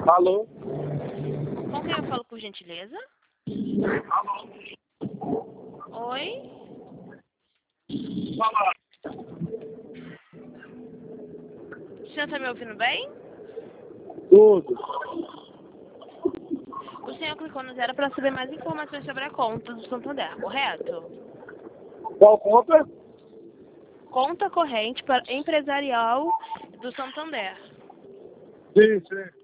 Alô? Com quem eu falo, por gentileza? Oi? Fala. O senhor está me ouvindo bem? Tudo. O senhor clicou no 0 para saber mais informações sobre a conta do Santander, correto? Qual conta? Conta corrente para empresarial do Santander. Sim, sim.